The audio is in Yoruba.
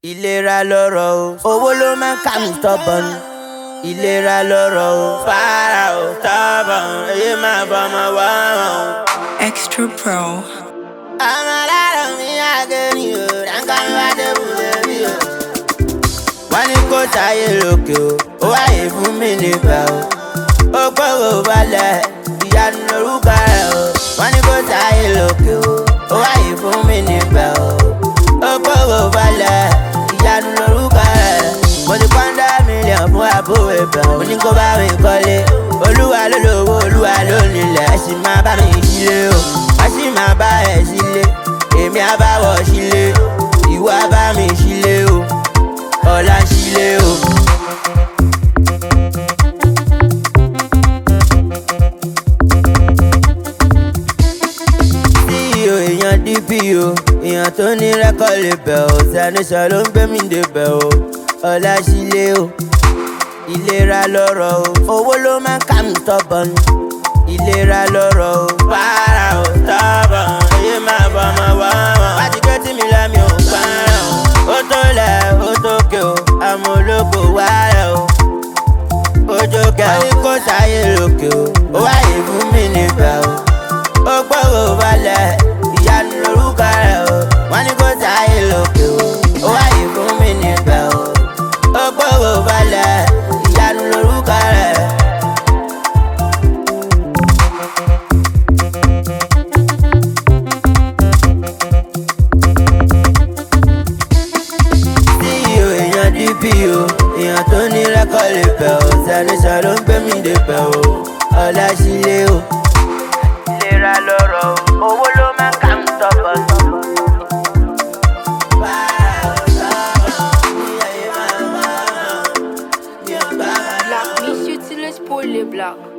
Ìlera lọ́rọ̀ o, owó ló máa ń ká mi stubborn. Ìlera lọ́rọ̀ o, fara o stubborn, èyí máa bọ́mọ wá o. Extra Pro. Ọmọ aláàrọ̀ mi àgẹ́ni o, ránkà mi wá débù bẹ́bí o. Wọ́n ní kó sáyé lókè o, ó wáyé fún mi níbẹ̀ o. Ó gbọ́rọ̀ balẹ̀, ìyanu lorúkọ rẹ̀ o. Wọ́n ní kó sáyé lókè o, ó wáyé fún mi níbẹ̀ o. Ó gbọ́rọ̀ balẹ̀, ìyanu lorúkọ rẹ̀. Mo ti pọ́ndà mílíọ̀n fún àbúrò ibẹ̀ o. Mo ní kó bá mi kọ́lé, olúwa ló lówó, olúwa ló nílẹ̀. Ẹ sì máa bá mi sílé o, wọ́n sì máa bá ẹ sílé. Èmi á bá wọ̀ sílé, ìwọ á bá mi sílé o. Ọ̀la sílé o. CEO èèyàn DPO, èèyàn tó ní rẹ́kọ̀d lè bẹ̀ ọ́. Sẹ́nìṣọ́ ló ń gbé mi débẹ̀ o. Ọ̀la sílé o. Ìlera lọ́rọ̀ o, owó ló máa ń ká mi stubborn. Ìlera lọ́rọ̀ o, para o stubborn, èyí máa bọ́ ọmọ wá wọn. Wá ti gbé tí mi lẹ́mi ò parun. Ó tó lẹ̀ ó tó ké o, àmọ́ olóko wá rẹ̀ o. Ojo kẹ́ wọ́n ní kó sáyé lókè o, ó wáyé fún mi níbẹ̀ o. Ó gbọ́rọ̀ balẹ̀, ìyanu lorúkọ rẹ̀ o. Wọ́n ní kó sáyé lókè o, ó wáyé fún mi níbẹ̀ o. Ó gbọ́rọ̀ balẹ̀, ìyanu lorúkọ rẹ̀. CEO èèyàn DPO, èèyàn tó ní rẹ́kọ̀d lè bẹ̀ ọ́. Sẹ́nìṣọ́ ló ń gbé mi débẹ̀ o. Ọ̀la sílé o. Ìlera lọ́rọ̀ o, owó ló máa ń ká mi stubborn. Black, Miss Utilise pour les blacks.